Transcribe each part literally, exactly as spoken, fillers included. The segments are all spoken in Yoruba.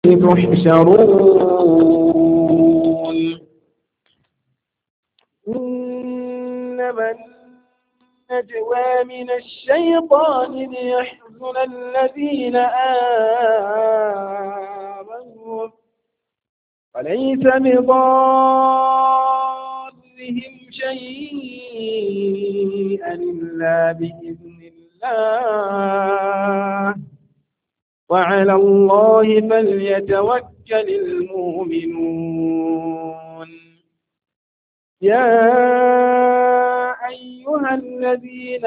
تحشرون إنما النجوى من الشيطان ليحزن الذين آمنوا وليس بضارهم شيئا إلا بإذن الله وعلى الله فليتوكل المؤمنون يا أيها الذين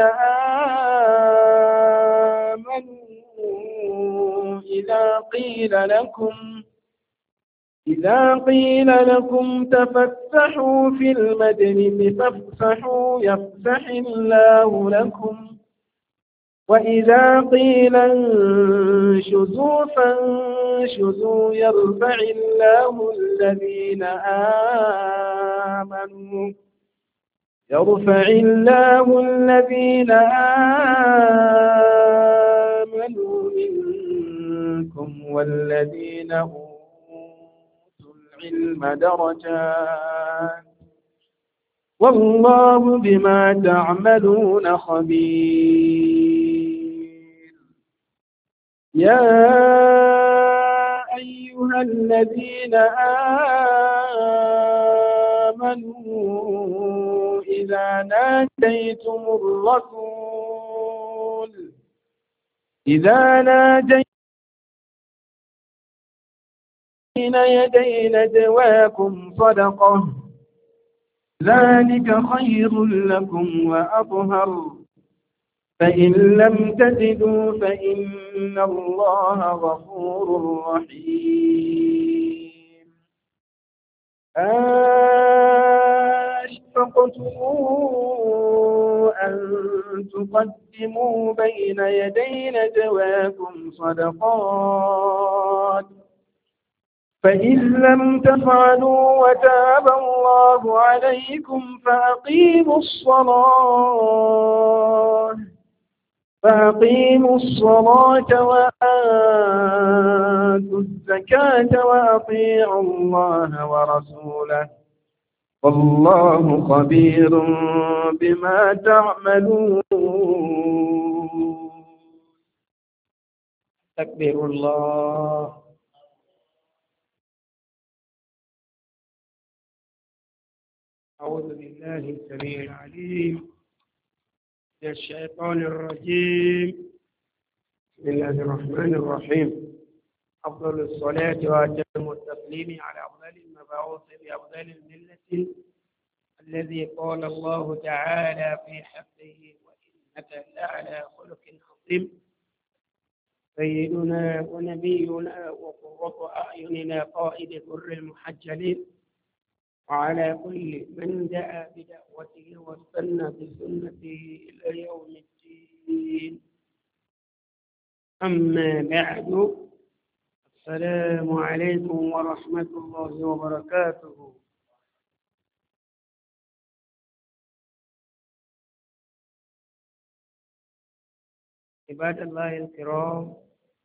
آمنوا إذا قيل لكم إذا قيل لكم تفسحوا في المجلس فافسحوا يفسح الله لكم وإذا قيل انشزوا فانشزوا يرفع الله الذين آمنوا يرفع الله الذين آمنوا منكم والذين أوتوا العلم درجات والله بما تعملون خبير يا أيها الذين آمنوا إذا ناجيتم الرسول إذا ناجيتم بين يدي نجواكم صدقة ذلك خير لكم وأطهر فإن لم تجدوا فإن الله غفور رحيم أشفقتم أن تقدموا بين يدي نجواكم صدقات فإن لم تفعلوا وتاب الله عليكم فأقيموا الصلاة فأقيموا الصلاة وآتوا الزكاة وأطيعوا الله ورسوله والله خبير بما تعملون تكبير الله أعوذ بالله السميع العليم من الشيطان الرجيم بسم الله الرحمن الرحيم أفضل الصلاة وأتم التسليم على أفضل المبعوث بأفضل الملة الذي قال الله تعالى في حقه وإنك لعلى خلق عظيم سيدنا ونبينا وقرة أعيننا قائد بر المحجلين وعلى كل من دعا بدعوته واستنى بسنته إلى يوم الدين أما بعد السلام عليكم ورحمة الله وبركاته عباد الله الكرام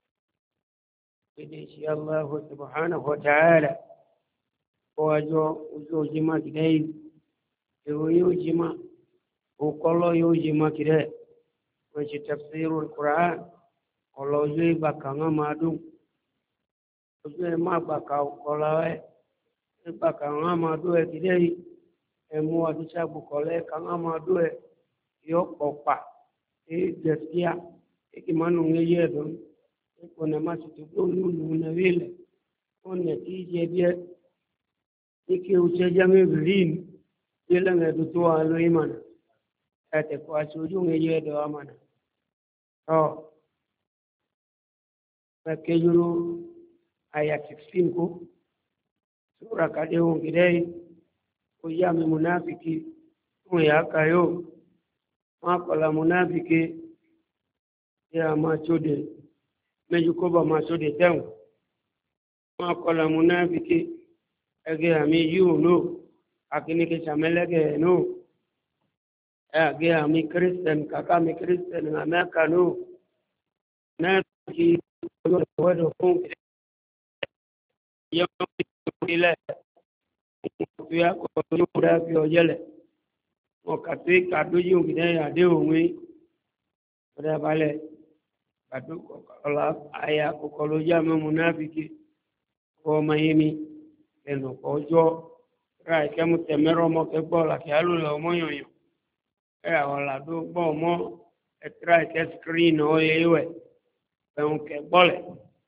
إن شاء الله سبحانه وتعالى ọjọ́ ojú ojúmọ́ kìdẹ́ yìí èrò yóò jímọ́ òkọ́lọ́ yóò jímọ́ kìdẹ́ wọ́n ṣe tafsirul Qur'an ọ̀lọ́ ojú ìgbà kan wọ́n máa dùn ojú ẹ̀ má gbà ká ọ̀kọ́lọ́ ẹ̀ ìgbà kan wọ́n máa dùn ẹ̀ kìdẹ́ yìí ẹ̀mú àdúṣàgbò kọ́lẹ́ kan wọ́n máa dùn ẹ̀ yọ pọ̀ pa ẹ̀ gẹ̀ẹ́sìá ẹ̀ kì máa nù ń yé ẹ̀dùn ẹ̀ kò nà má sì tó gbóòlù nù nà wílẹ̀ wọ́n nà kí jẹ díẹ̀ ike uche jame green yele ngedu to alo imana ate ko achuju ngeye do amana to pakejuru aya sixteen ko sura kade ongidei ko yame munafiki ko yakayo makola munafiki ya machode mejukoba machode tangu makola munafiki ege ami yu no akini ke chamelege no ege ami Christian kaka mi Christian America no na ki wado fun yóò ilẹ̀ tó yà kọ́ yóò dá fi ọjọ́ lẹ̀ wọn kàtó kàdójú òkìdá àdé òun ọ̀dà balẹ̀ kàtó ọ̀la àyà kọ̀kọ̀lójú àmọ́ múnáfíkì kọ́ ọmọ yẹn mi ẹnu ọjọ́ ra ìkẹ́mu tẹ̀mẹ́rọ ọmọ kẹgbọ́ làkì alùlọ ọmọ yọ̀nyọ̀ ẹ àwọn làdó gbọ́ ọmọ ẹtira ìkẹ́ skrin ọ̀yẹ́ wẹ̀ ẹ̀hún kẹgbọ́ lẹ̀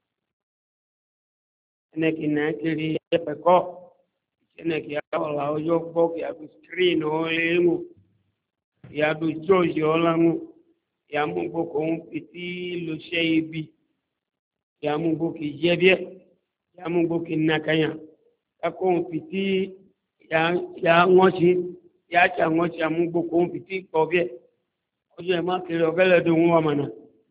ẹnẹ́kì náà kiri ẹ̀pẹ̀ kọ́ ẹnẹ́kì àwọn là ọjọ́ gbọ́ kí a fi skrin ọ̀yẹ́ wò yàdó jọ́ọ̀jì ọ̀làwọ̀ yàmúgbò kò ń pitì lọ́sẹ̀ ibi yàmúgbò kì í jẹ́ bíẹ́ yàmúgbò kì í nàkàyà kakó ń pitì yà wọ́n ṣe yà tsà wọ́n ṣe àmúgbò kò ń pitì kọ́ bíẹ́ ọjọ́ ẹ̀ má kiri ọ̀gẹ́lẹ̀ dùn wọ́n mọ̀nà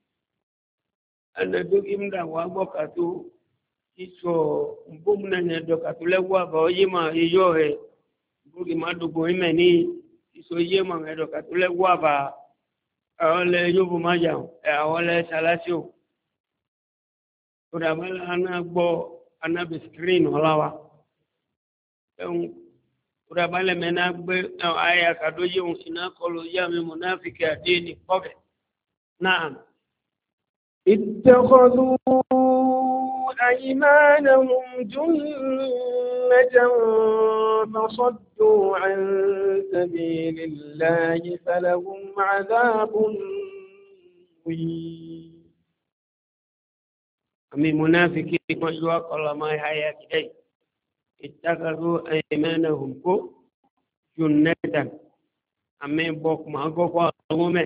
ẹnẹ dókì ń dà wọ́n gbọ́ kàtó sísọ nbọ́mùnà yẹn dọ̀ kàtó lẹ́wọ́ àbá ọyẹ́ mà yíyọ́ rẹ̀ bókì má dùgbò ẹ̀ mẹ́ ní sísọ yẹ́ mà ẹ̀ dọ̀ kàtó lẹ́wọ́ àbá àwọn lẹ yóò bó má jà ẹ àwọn lẹ ṣaláṣí o kódàbálẹ aná gbọ́ anábì skrin ọláwa ẹhún kódàbálẹ mẹná gbé ayé àkàdó yéhùn iná kọlu yá mi mùnáfíkì àdé ní kọfẹ náà. اتخذوا أيمانهم جنة فصدوا عن سبيل الله فلهم عذاب مهين. أمي منافقين مجوا قال ما هي كده اتخذوا أيمانهم كو جنة أمي بوك ما قفوا أمي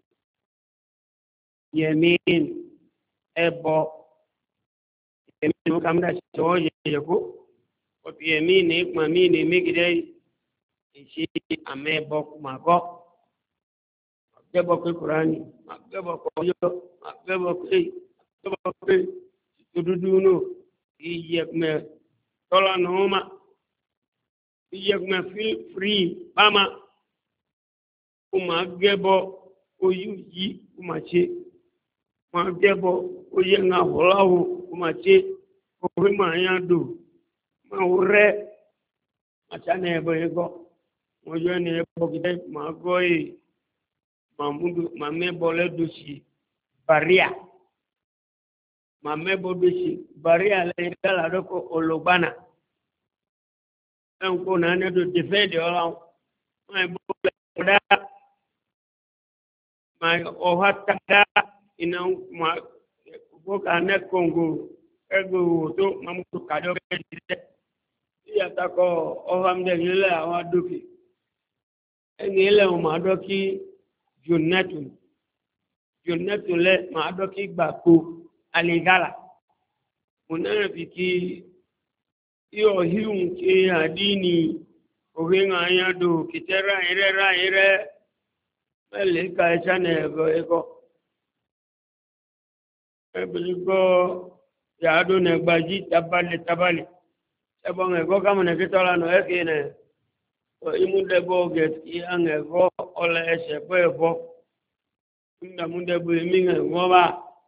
يمين أبو يمين كم ده شوية يكو ويمين إك ما مين مي كده إشي أمي بوك ما قف أجيبه القرآن أجيبه كويو أجيبه كي أجيبه كي تدودونو إيجك ما طلع نوما إيجك ما feel free بما كما أجيبه كويو كما شيء máa jẹ́bọ̀ oyé ńlá ọ̀láwò kó máa ṣe òfin máa yá dò máa wò rẹ́ àṣánà ẹ̀bọ̀ ẹ̀gọ́ wọ́n yọ ẹni ẹ̀bọ̀ kìdẹ́ máa gọ́ èyí máa mẹ́bọ̀ lẹ́dọ̀sì bàríà máa mẹ́bọ̀ dọ̀sì bàríà lẹ́yìn dára lọ́kọ̀ olùgbànà ẹ̀ńkọ́ náà nẹ́dọ̀ dẹ̀fẹ́ẹ̀dẹ̀ ọ̀làwọ̀ máa bọ̀ lẹ́dọ̀ dá máa ọ̀há tàdá ina ma boka ne kongo ego to mamuto kado kede ya tako o hamde ile awa doki eni ile o ma doki junnatu junnatu le ma doki gbako aligala munana biki iyo hiun ke adini ogenga ya do kitera ire ra ire mele ka chane ego ego ebiligo yaado ne gbaji tabale tabale ebon ego kama ne kitola no ekene to imunde bo get i an ego ole ese bo ebo inda munde bo minga ngoba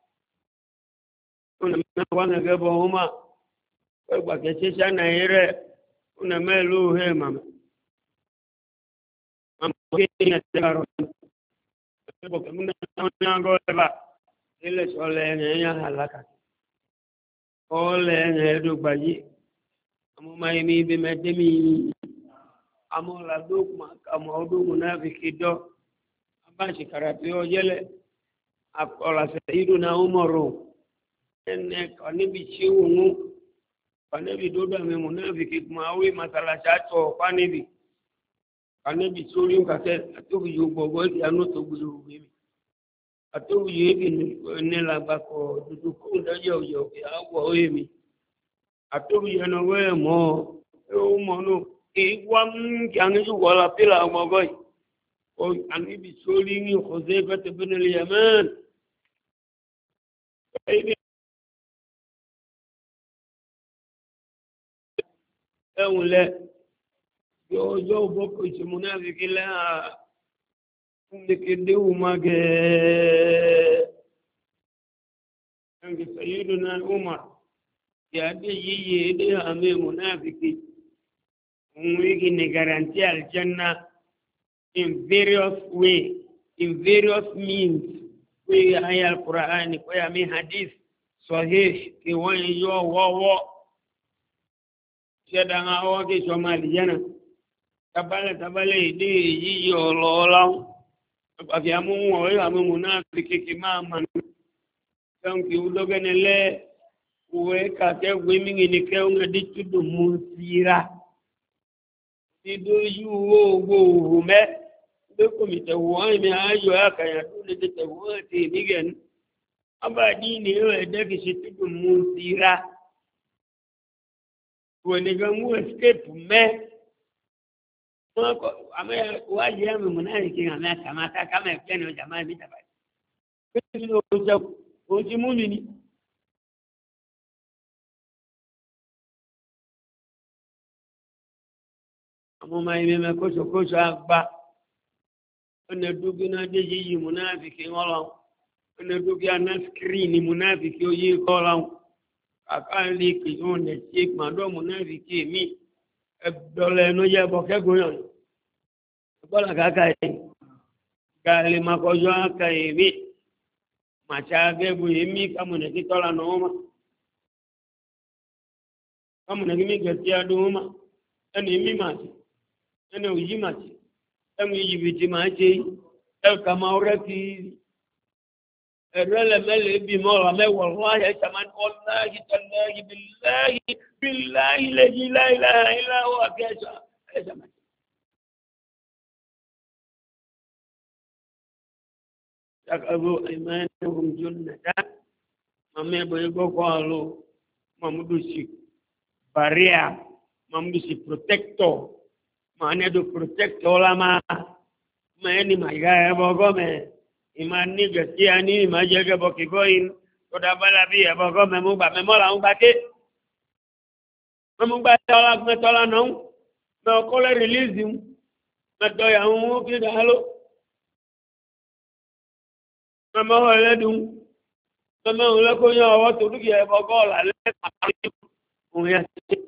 una me wana ge bo huma ko gba ke sisa na ire una melu he mama am ke ne taro ebo ke munde na ngo ba ilé sọlẹ ẹ̀yẹn yẹn halaka ọlẹ ẹ̀yẹn ẹ̀dọ́gba yìí àmọ́ máa yẹ mi ibi mẹ́tẹ́mi àmọ́ làdókùn àmọ́ ọdún náà fi kéjọ́ abáṣe kàràtì ọjẹ́lẹ̀ àkọlàṣẹ ìdúnà ọmọrò ẹnẹ kàníbi tí òun kàníbi dódò àmì mọ̀ náà fi kéjọ́ máa wé màtàlàṣà tọ̀ kàníbi kàníbi sórí nkàtẹ́ àtòkì yóò gbọ̀gbọ́ ìdí àánú tó gbèrò wé mi. Atau ye ni la bako dudu ko ndaje oyo ke awo oye mi atau ye no we mo o mo no e wam kan ju wala pila mo goy o ani bi soli ni Huzaifa ibn al-Yaman e wole yo yo boko se munafiki la ndekende umage ange sayyiduna Umar ya de yi de ame munafiki mwiki ni guarantee aljanna in various way, in various means. We aya al-Qur'an, we ami hadith sahih ki won yo wo wo sheda nga o ke somali jana tabale tabale de yi yo lola afi amu wo amu munafiki ki mama donc udogenele we ka te we mingi ni ke unga ditudu musira dido yu wo wo me de komite wo mi ayo aka ya tule de te wo te nigen abadi ni we de ki situdu musira wo ni ga mu escape me ko ame waje ya munani ki ame kama kama peno jamaa bitabali kilo cha oji mumini amo mai me ko so ko agba ona dugi na de yi munafiki ngolo ona dugi ana screen munafiki o yi ko lawo akali ki one chik ma do munafiki mi dole no ye bo ke goyon bola kaka yi gali makojo aka yi machage bu yimi kamune kitola noma kamune kimi gatia duma ani mi mati ani uji mati ami yibiti maji el kamaurati erele mele bi mola me wallahi taman wallahi tallahi billahi billahi la ilaha illa huwa kaza zaman takabu imanuhum junnatan mame boy go ko mamudu si barrier mamudu si protector mane do protector la ma mani maga bogo me imani gatiani majege bokigoin to da bala bi bogo me mu ba me mola un ba ke mu ba tola me tola no no ko le release him me do ya un ki da halo me mo le dun me mo le ko yan owo to du ki e bogo la le o ya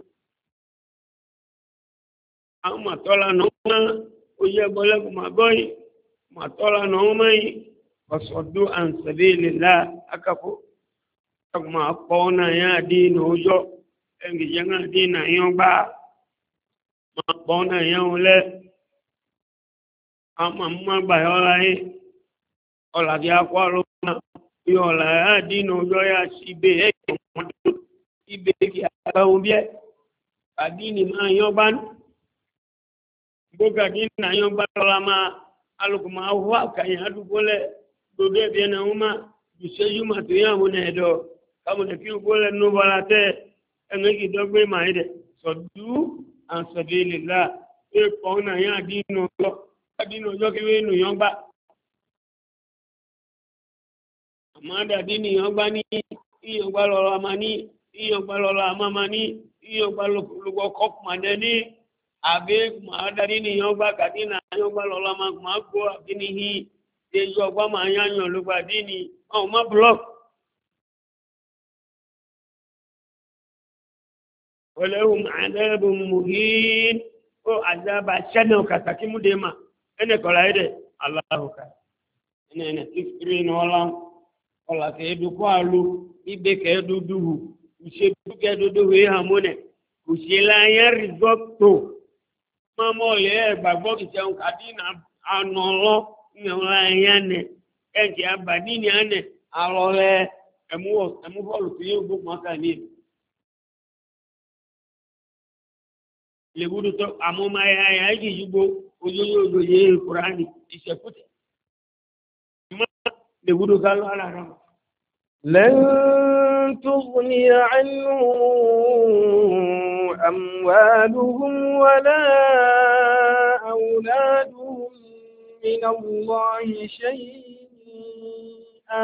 àwọn màtọ́lá náà oyè bọ́lẹ́kùn màgọ́yì màtọ́lá náà mẹ́yì ọ̀sọ̀dún àǹsẹ̀lẹ̀ ìlélá akàkó ọgbọ̀n àpọ̀ náà yá àdínà ọjọ́ ẹgbẹ̀jẹ̀ náà àdínà yán bá màpọ̀ náà yán lẹ́ àwọn àmúgbà yọ́lá yìí ọ̀làdí akọ́ àlọ́gbọ̀n bí ọ̀là àdínà ọjọ́ yá sí ibẹ̀ ẹ̀kọ́ mọ́tò ibẹ̀ kí àgbàwọn bí àdínì máa yán bá ní boga dina yon balama alukuma wa kanya dugole dode biena uma biseju matuya munedo kamu de kiu gole no balate engeki dogbe maide so du an sabilillah e pona ya dino lo dino jo ki wenu yon ba amada dini yon ba ni iyo gba lo amani iyo gba lo amamani iyo gba lo lugo kop madeni abe maadari ni yogba kadina yogba lola ma ma go akini hi de yogba ma yanyan lo gba dini o ma block walahum adabun muhin o azaba shano katakimu dema ene kola ide allah ka ene ene tikri no la ola ke du ko alu ibe ke du duhu use du ke du duhu e hamone usela yan risotto mamo le gbàgbọ́ ki seun kadina anolo nyola yane enje abadini ane alole emu emu bolu ti yogo maka ni le gudu to amoma ya ya ji yugo ojojo ojoje qur'ani isekute le gudu galo ala ram lan tughni anhum أموالهم ولا أولادهم من الله شيئا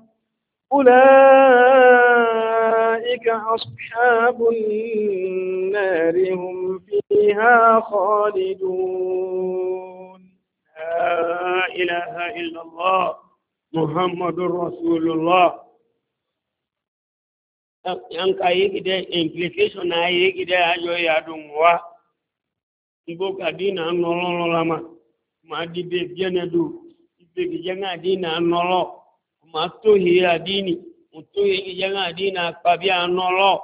أولئك أصحاب النار هم فيها خالدون لا إله إلا الله محمد رسول الله yang kai kide implication na yi kide ajo ya dumwa ibo kadina nololo lama ma di be genedu ibe gijanga dina nolo ma to hi adini to hi gijanga dina pabia nolo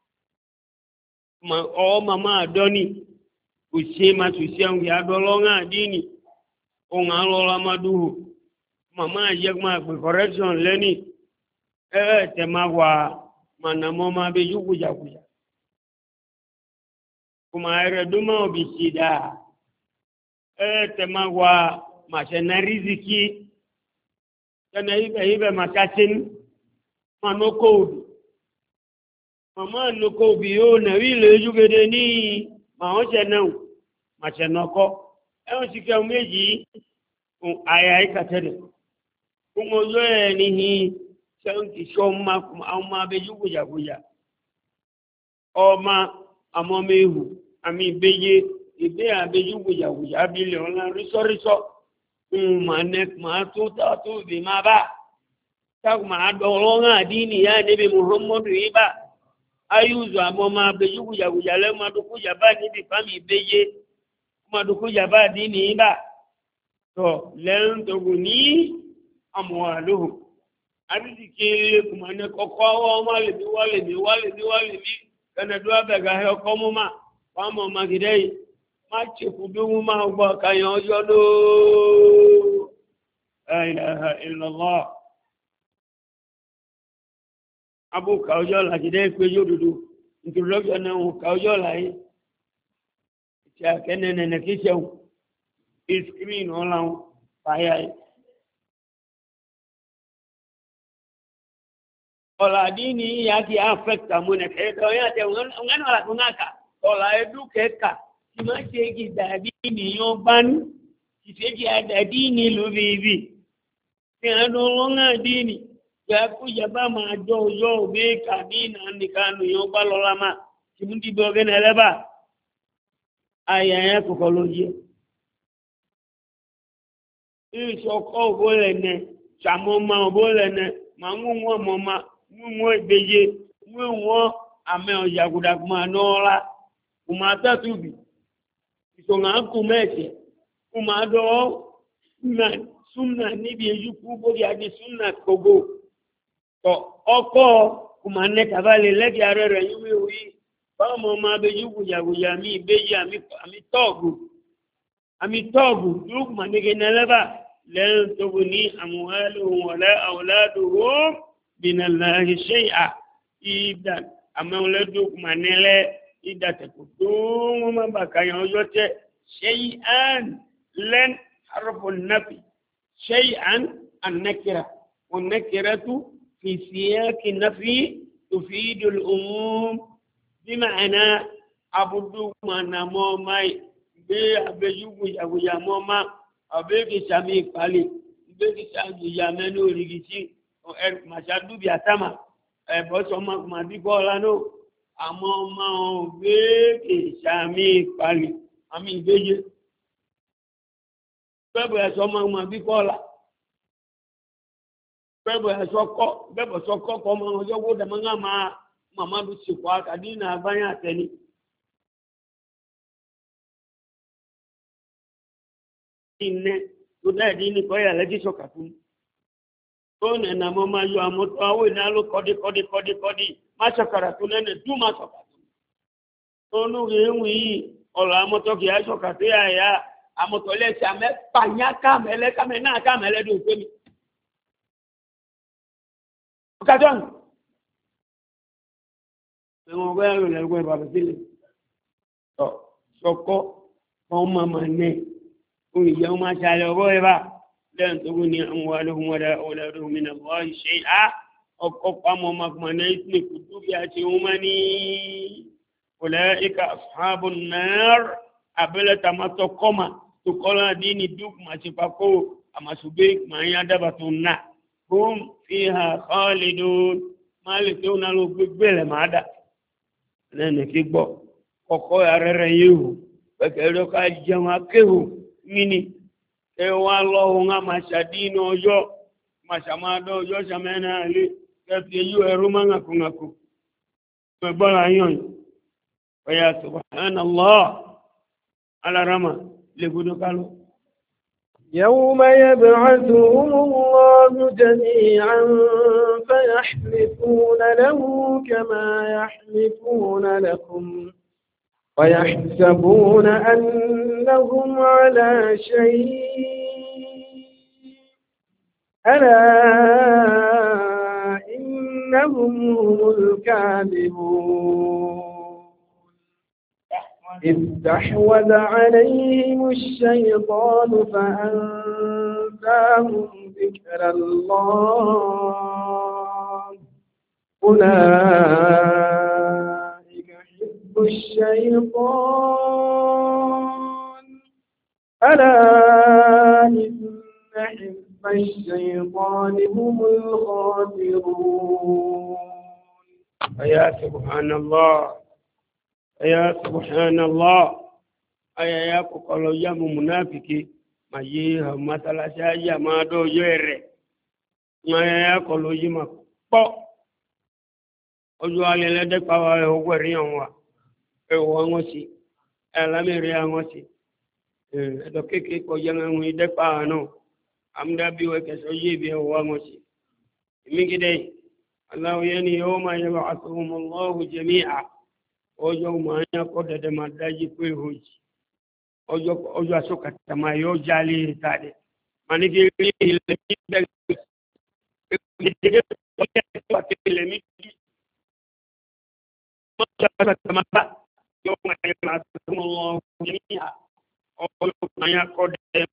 ma o mama adoni usema tusiangu ya dolonga adini o ngalo lama duhu mama yegma correction leni eh temagwa mana moma be yugu jaguja kuma ere duma obisida eh temagwa machana riziki kana ibe ibe makatin manoko mama noko biyo na wile yugede ni ma o chena machanoko e o sike meji aya ikatere kumo yo ni hi sanki shoma kuma amma be yugu jaguja oma amomehu ami beye ibe abe yugu jaguja abile ona riso riso um manek ma to ta to bi ma ba ta ma dolonga dini ya nabi muhammadu iba ayuzu amoma be yugu jaguja le ma dukuja ba ni bi fami beye ma dukuja ba dini iba to len to guni amwaluhu abizikele kumane kokowo male bi wale bi wale bi wale bi kana do abega he okomo ma pamo magidei ma chekudu ma gbo kayan ojo do la ilaha illa allah abu kaujo la gidei pejo dudu introduction na kaujo la yi cha kenene ne kisha screen ola paya ola dini yaki affect amune kedo yate ngano la kunaka ola edukeka timache ki dadini yoban kiteji adadini lubibi tiano longa dini ya kuja ba ma do yo be kadina ndikanu yoba lolama timundi dogene leba aya ya kokoloje isoko bolene chamoma bolene mangunwa moma nwo beje nwo ame ojaguda kuma nola kuma tatubi isonga kumete kuma do na sunna nibi ejuku bodi adi sunna kogo to oko kuma ne kabale legi arere yumi wi ba mo ma bejuku jaguja mi beje ami ami togu ami togu duk manege neleba lan tuguni amwaluhum wala auladuhum من الله شيئا إذا أما ولدك منله إذا تكتم ما بكى يوجد شيئا لن حرف النفي شيئا النكرة والنكرة في سياق النفي تفيد الأموم بمعنى عبدو ما نمو ماي بي أبيجو يجو يمو ما أبيجي سامي قالي أبيجي سامي يمنو رجيسي er machadu bi atama e bo so ma ma bi bo la no amo ma o be ke sami pali ami beje bebo e so ma ma bi bo la bebo e so ko bebo so ko ko ma ojo wo da ma ma mama du si kwa kadina abanya teni inne to da dini ko ya leji so katun tone na mama yo amoto awe na lo kodi kodi kodi kodi machakara tunene tu machakara tonu rewi ola amoto ki aso kate ya amoto le chame panyaka mele kame na kame le do pemi okadon mo gbe lo le gbe baba sile to soko o mama ne o ya ma chale obo eba لن تغني أموالهم ولا أولادهم من الله شيئا أقام مكمنيت لكتب ياتيومني أولئك أصحاب النار أبلا تمتقما تقول ديني دوك ما سبقوا أما سبيك ما يدبتنا هم فيها خالدون ما لتونا لو بيبل ماذا لأن كيبو كوكو يريريو بكيلو كاجما كيو ميني ewa lo nga mashadino yo mashamado yo shamena ali kepi yu eruma ngaku ngaku بلا يون ويا سبحان الله على رمى لقد قالوا يوم يبعثهم الله جميعا فيحلفون له كما يحلفون لكم ويحسبون أنهم على شيء ألا إنهم هم الكاذبون استحوذ عليهم الشيطان فأنساهم ذكر الله أولئك حزب الشيطان ألا إن حزب الشيطان هم الخاسرون يا سبحان الله يا سبحان الله أيا يا كوكولو يا منافقي ما يها مثلا شيء ما دو يره ما يا كولو يما بو ojo ale le de pa wa o gwe ri won wa e wo won si e la mi ri won si e do keke ko yan won de pa no amda bi we ke so yi bi o won si mi gide allah yani yawma yab'athuhum allah jami'a ojo ma ya ko de ma daji pe hoji ojo ojo asoka tama yo jali tade mani ke le le mi tama yo ma ya Allah jami'a ojo ma ya ko de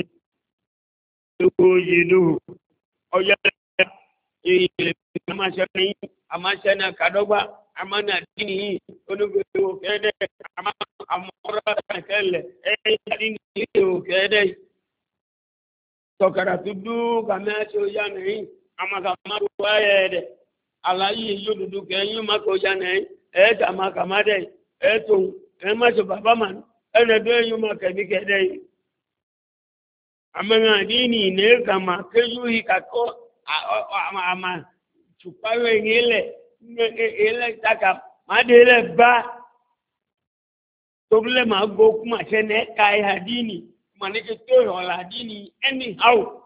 ojidu ojo ile ma shani ama shana kadogba amana dini onugo kede ama amora kele e dini o kede tokara tudu kama so yanai ama kama waede alayi yodudu ke yin ma ko yanai e kama kama de e to e ma so baba man e na do yin ma ke bi kede amana dini ne kama ke yuhi kako ama ama chupawe ngile ele taka madele ba toble ma go kuma chene kai hadini manike to yo la dini anyhow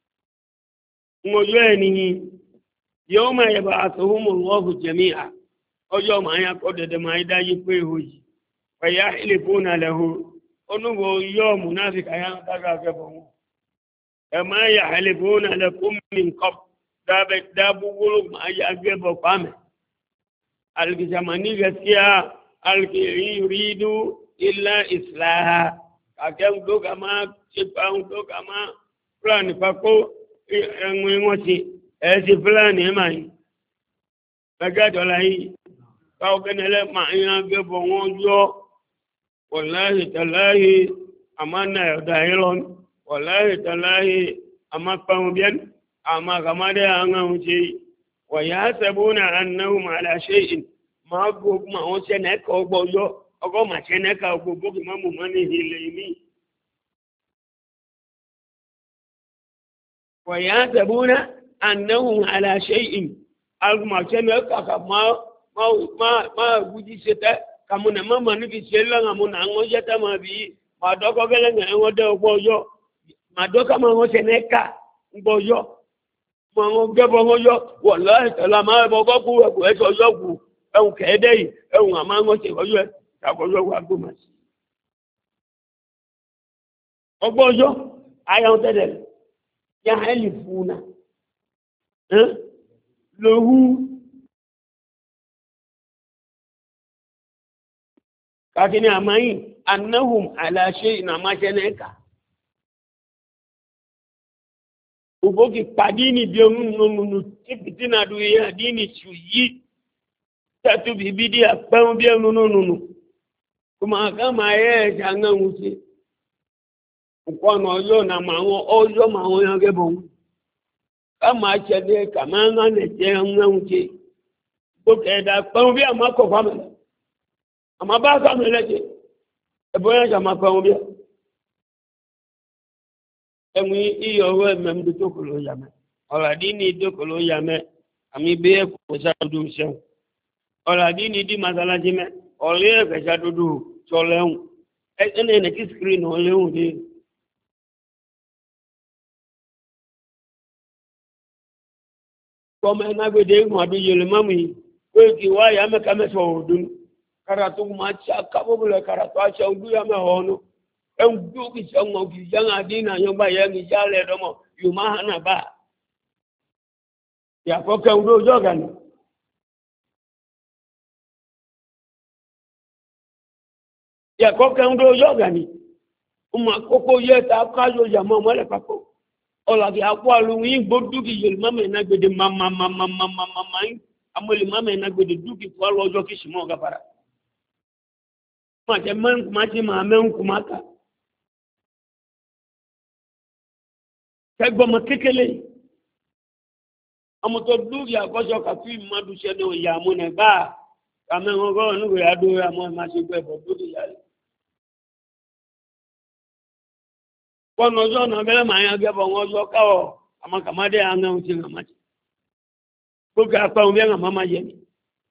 ngoyo ni yawma yab'athuhum Allah jami'a ojo ma ya ko de ma ida yi pe hoji fa yahlifuna lahu onugo yo munafika ya taka ke bon kama yahlifuna lakum min qabl dabe dabu gulu ma ya ge bo pame alkijamani gaskiya alki yuridu illa islaha akem do kama chipa do kama plan pako enwe ngoti e si plan e mai bagato lai ka ogenele ma ya ge bo wonjo wallahi tallahi amana ya dailon wallahi tallahi amakpa bien ama kamade anga uchi ويحسبون أنهم على شيء ما أقول ما هو سنك أو بيو أو ما سنك أو بيو ما ممنه ليني ويحسبون أنهم على شيء أو ما سنك ما ما ما ما بودي ستا كمن ما ما نبي سيلا كمن أنغو جتا ما بي ما دوكو كلا أنغو ده بيو ما دوكو ما هو سنك بيو mo gbe bo yo wallahi tala ma bo ko ku ku e so yo ku e un ke de e un ama ngo se ko yo ta ko yo wa gbo ma si ogbo yo aya o tede ya halifuna eh lahu kakini amai annahum ala shay'in ma shanaka uboki padini bi onunu tipiti na du ya dini chuyi tatu bibidi apam bi onunu kuma kama ye janga usi ukono yo na mawo oyo mawo yan gebo kama chede kama nga ne je nga usi boke da pam bi amako fam amaba ka meleje eboya jama pam bi emi iyo we mem du tokolo yame ola dini tokolo yame ami be ko sa du se ola dini di masala jime ole ke jadudu choleun ene ne ki screen oleun de kome na gbede mu adu yele mami ko ki wa ya me ka me so odun karatu ma cha ka bo le karatu a cha udu ya me hono en du ki cha ngo ki janga dina yo ba ya ni jale do mo yu ma hana ba ya ko ka udu joga ni ya ko ka udu joga ni uma koko ye ta ka yo ya mo mo le papo ola ki akwa lu yin gbodu ki yele mama na gbede mama mama mama mama amole mama na gbede du ki kwa lojo ki simo ga para ma je man ma ti ma men ku maka ka gbo ma kekele amo to du ya ko jo ka fi ma du se no ya mo ne ba ka me ngo go nu ya do ya mo ma se gbe bo du ya kono jo na bele ma ya ge bo ngo jo ka o ama kamade anga uti na ma ko ga pa o nga mama je ni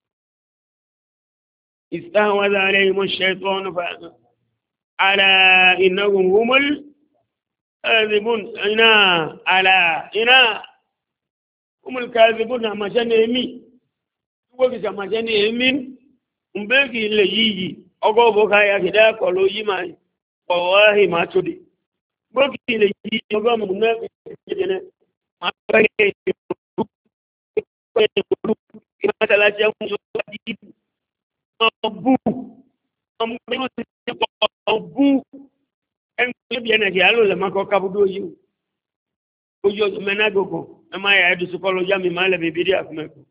استهوذ عليهم الشيطان فأنا على إنهم هم الكاذبون إنا على إنا هم الكاذبون ما جنيمي وقت ما جنيمين مبكي اللي يجي أقول بكايا كده كلو يما والله ما تدي بكي اللي يجي أقول منافق جنا ما بكي ما تلاقيه ọ̀bù ọmọ yóò ti ṣe ọ̀bù ẹni bí ẹnì kí alò lè má kọ́ kábúdó yìí ojú ọjọ́ mẹ́ná gbogbo ẹ má yà ẹ̀dùn sọkọ́ lọ́jà mi má lẹ̀ bèbè dé àfúnmẹ́kù.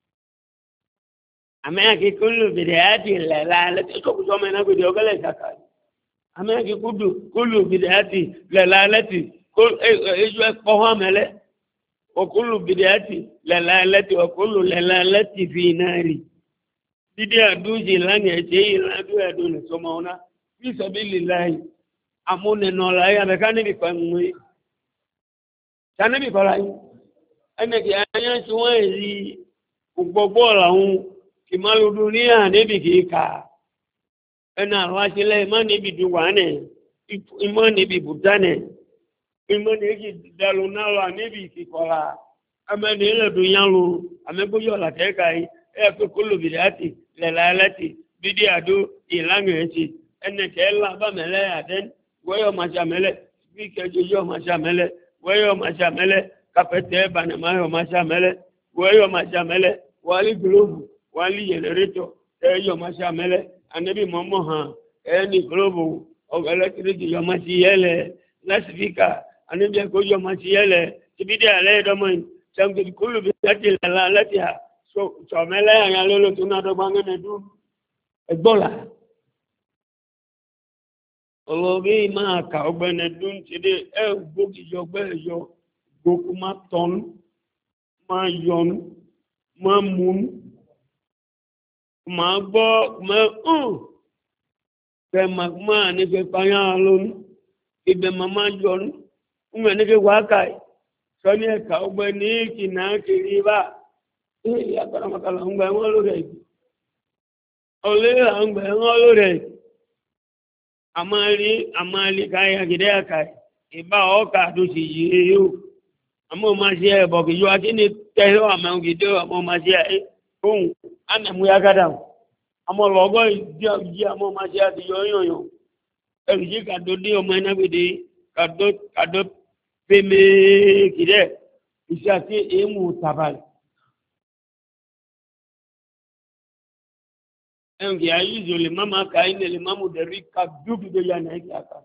àmẹ́yà kí kúlù bìdẹ̀ á ti lẹ̀ lálẹ́ tó tó kùsọ́ mẹ́ná gbèdé ọgọ́lẹ̀ ìsàkà àmẹ́yà kí kúlù bìdẹ̀ á ti lẹ̀ lálẹ́ ti ẹjọ́ ẹ̀kọ́ hàn mẹ́lẹ́ ọkùlù bìdẹ̀ á ti lẹ̀ lálẹ́ ti ọkùlù lẹ̀ lálẹ́ ti fi náà rí. Didi aduji lani eche iladu adune somaona fi sabilillahi amune no la ya bekani bi kwamwe tane bi kolai ene ki anya tuwa ri gbogbo la hun ki malu dunia ne bi ki ka ena wa sile ma ne bi duwane imo ne bi budane imo ne ki dalu na la ne bi ki kola amene le dunya lu ameboyo la te kai e ko kullu bidati lelalati bidi adu ilangu eti ene ke la ba mele aden woyo ma jamele bi ke jojo ma jamele woyo ma jamele kapete bana ma yo ma jamele woyo ma jamele wali globe wali generator e yo ma jamele anabi momo ha eni globe o electric yo ma si yele lasifika anabi ko yo ma si yele bidi ale do mo chambi kullu bi ati lelalati ha so chomele yan lolo tuna do bangene du egbola olobi ma ka ogbene dun tide e gbogi yo gbe yo goku ma ton ma yon ma mun ma gbo ma un be magma ni ke payan lon ibe mama yon un ni ke wa kai so ni ka ogbene kina kiri ba eh ya para makala ngba won lo re ole ngba won lo re amali amali kaya gide kai iba o ka do si yi yo amo ma se bo ki yo ati ni te o ama gide amo ma se e ohun ana mu ya gada amo logo ji ji amo ma se ati yo yo yo e ji ka do de o ma na gide ka do ka do pe me gide isi ati e mu tabal engi ayizo le mama kaine le mamu derika dubi de yana iki aka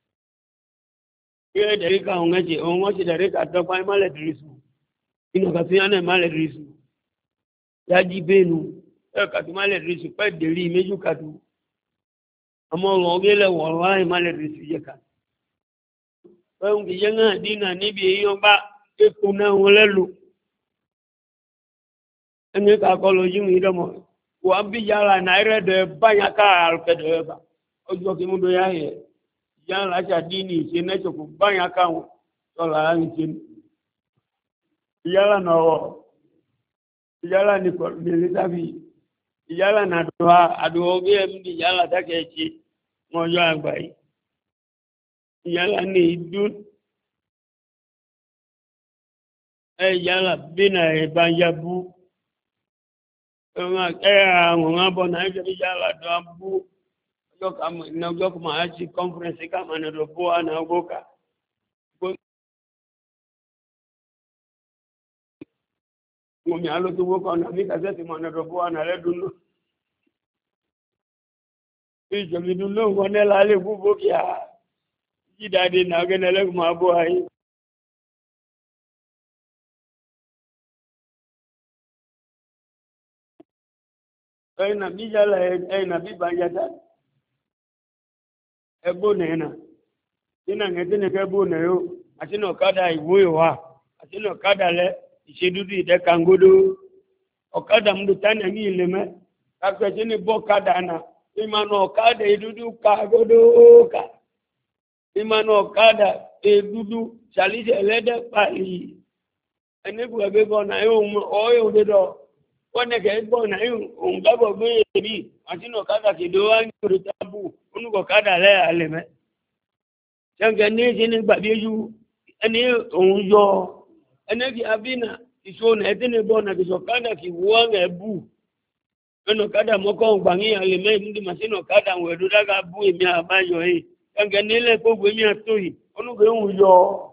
ye derika ongaje ongaje derika to kwa male drisu ino kasiana male drisu yaji benu e ka male drisu pe deri meju kadu amo logele wallahi male drisu yeka engi yenga dina nibi yo ba e kuna wolelu engi ka kolo yimi domo wa bi yala na ire de banya ka alkedo ba ojo ki mu do ya ye yala cha dini se ne ko banya ka to la ntin yala no yala ni ko ni tabi ìyálà nàdùá àdùá ogé ẹ̀mí ìyálà dákẹ́ẹ̀kì mọ́jọ́ àgbáyé ìyálà ní ìdún ẹ̀ ìyálà bínà ìbáyabú ẹ̀ àwọn abọ́ náà ẹ̀jẹ̀ ìyálà dùn abú ọjọ́ kọ́ máa ṣe conference ká máa nàdọ̀ bó àná ọgbọ́ká. Ngombe alo tu woko na mika zeti mwana robo na leduno. Ijo miduno ngone lale bubo kia. Jidade na gene le mabo ai. Ai na bijala ai na bibanja. Ebo nena. Ina ngete ke bo na yo. Atino kada iwo wa. Atino kada le ìṣedúdú ìdẹ́kangodo ọ̀kadà mú tánà ní ilé mẹ́ kápẹ́sí ní bọ́kadà náà ìmọ̀nà ọ̀kadà ìdúdú kagodo ká ìmọ̀nà ọ̀kadà ìdúdú ṣàlìṣẹ́ ẹlẹ́dẹ́ pàlì ẹnìkú ẹgbẹ́ bọ̀ náà yóò mú ọ̀yọ́ òdòdó wọ́n nẹ̀kẹ́ bọ̀ náà yóò òun gbàgbọ́ gbé èrí àti ní ọ̀kadà kìdó wá ní orí tábù onúkọ̀ ọ̀kadà lẹ́ àlẹ́ mẹ́ ṣẹ́ńkẹ́ ní ìṣẹ́ gbàdé yú ẹni òun yọ enegi abina isona etene bona kisokada kiwanga ebu eno kada moko ngbangi ale me ndi masino kada wedu daga bu emi abayo e kange nile ko gbe mi atoyi onu gbe un yo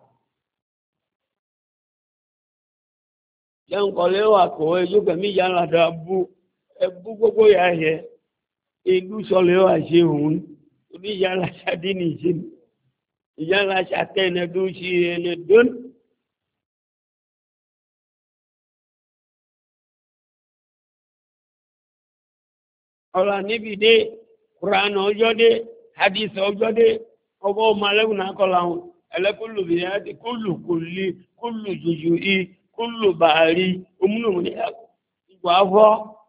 yan ko le wa ko e yo gbe mi ya la da bu ebu gogo ya ye ilu so le wa se hun obi ya la sadini jin ya la satene du si ene don ọ̀la níbi dé kùránà ọjọ́ dé hadith ọjọ́ dé ọgbọ́ ọmọ alẹ́gùn náà kọ́ láwọn ẹlẹ́kùnlù bìí láti kúlù kùlì kúlù jùjù i kúlù bàárí omúnàmù ní ìgbà afọ́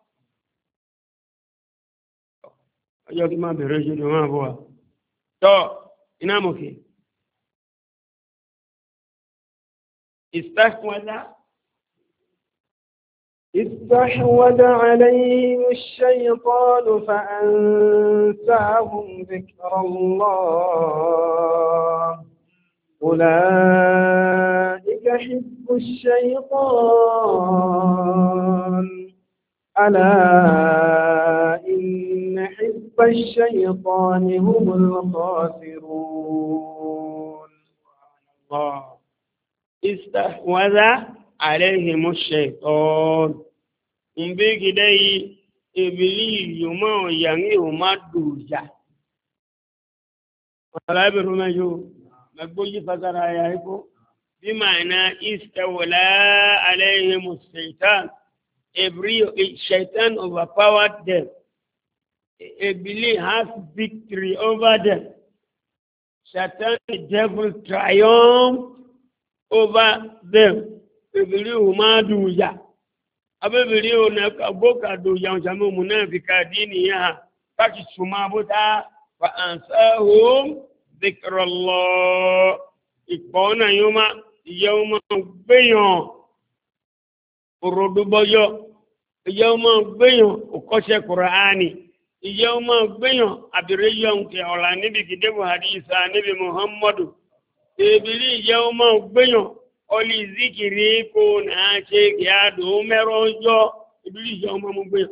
ọjọ́ kí máa bẹ̀rẹ̀ ṣe tó máa bọ́ wa tọ́ iná mọ̀kì ìstákùnwádá استحوذ عليهم الشيطان فأنساهم ذكر الله أولئك حزب الشيطان ألا إن حزب الشيطان هم الخاسرون استحوذ عليهم الشيطان mbegi dai ibili yuma yangi uma duja wala be rumajo magboji fasara ya iko bi maana istawla alaihim ash-shaytan every shaytan overpowered them ibili has victory over them Satan the devil triumphed over them ibili uma duja abebiri ona kaboka do yanjamu munafika dini ya paki sumabuta fa ansahum dhikrullah ikona yuma yawma bayon uruduboyo yawma bayon ukoshe qur'ani yawma bayon abiriyon ke ola nibi kidebu hadisa nabi muhammadu ibili yawma bayon oli zikiri ko na ṣe kí a dùn mẹ́rọ ọjọ́ ìbílí ìṣẹ́ ọmọ mú gbé